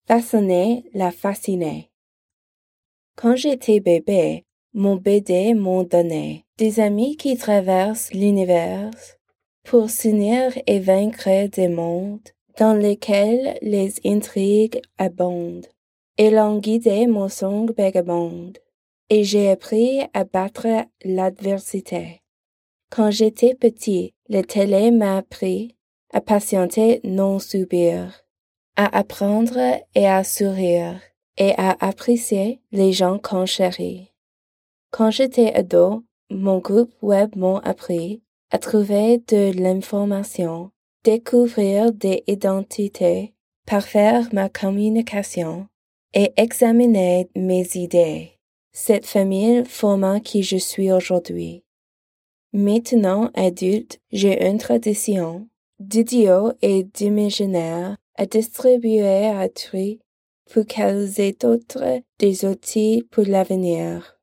Façonner la fasciner. Quand j'étais bébé, mon BD m'ont donné des amis qui traversent l'univers pour s'unir et vaincre des mondes dans lesquels les intrigues abondent. Et l'ont guidé mon sang vagabonde, et j'ai appris à battre l'adversité. Quand j'étais petit, la télé m'a appris à patienter, non subir, à apprendre et à sourire, et à apprécier les gens qu'on chérit. Quand j'étais ado, mon groupe web m'ont appris à trouver de l'information, découvrir des identités, parfaire ma communication et examiner mes idées. Cette famille forma qui je suis aujourd'hui. Maintenant adulte, j'ai une tradition d'idiots et d'imaginaires à distribuer à autrui pour qu'elles aient d'autres des outils pour l'avenir.